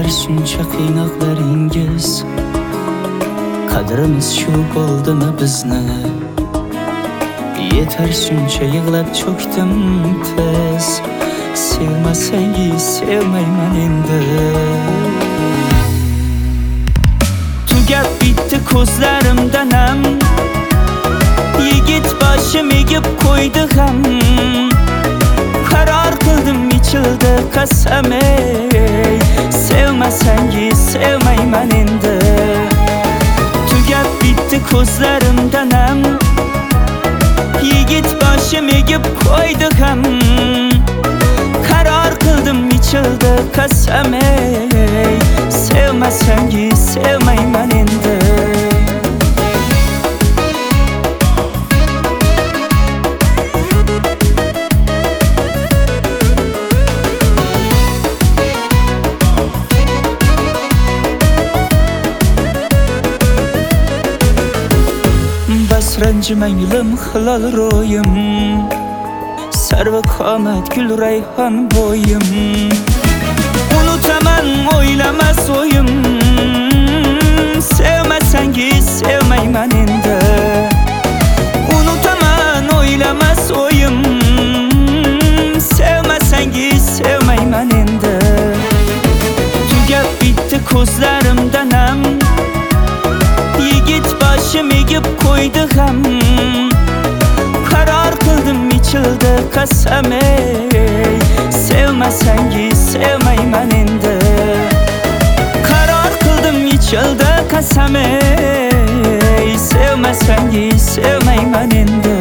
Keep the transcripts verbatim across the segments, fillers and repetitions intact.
shuncha qiynoqlaringiz, qadrimiz shu bo'ldimi bizni? Yetar shuncha yig'lab cho'kdim tez, sevmasangiz sevmayman endi. Tugab bitdi ko'zlarimda nam, yigit boshim egib qo'ydi ham. Qaror qildim ichildi qasam, ey sevmasangiz sevmayman endi. Tugab bitdi ko'zlarimda nam, yigit boshim egib qo'ydi ham. Qaror qildim ichildi qasam, ey sevmasangiz sevmayman endi. Ranjimanglim hilol ro'yim, sarva qomat gul rayhon bo'yim. Unutaman o'ylamas o'yim, sevmasangiz sevmayman endi. Unutaman o'ylamas o'yim, sevmasangiz sevmayman endi. Tugab bitdi ko'zlarimda nam, yigit boshim egib qo'ydi ham. Qaror qildim ichildi qasam, ey sevmasangiz sevmayman endi. Qaror qildim ichildi qasam, ey sevmasangiz sevmayman endi.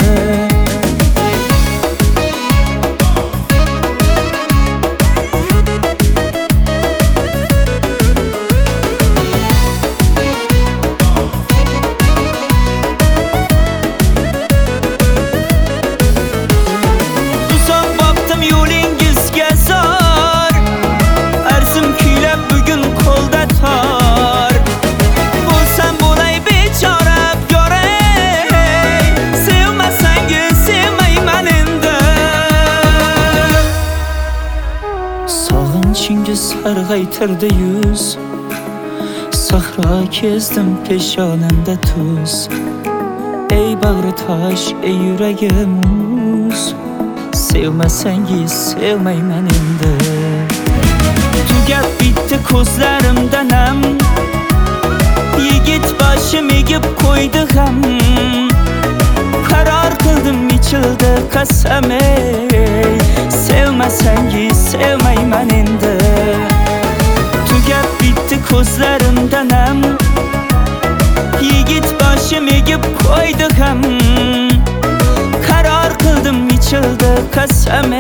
Sarg'aytirdi yuz, sahro kezdim peshonamda tuz. Ey bag'ri tosh, ey yuragim muz, sevmasangiz sevmayman endi. Tugab bitdi ko'zlarimda nam, yigit boshim egib qo'ydi ham. Qaror qildim ichildi qasam, ey sevmasangiz sevmayman endi. Tugab bitdi ko'zlarimda nam, yigit boshim egib qo'ydi ham. Qaror qildim ichildi qasam,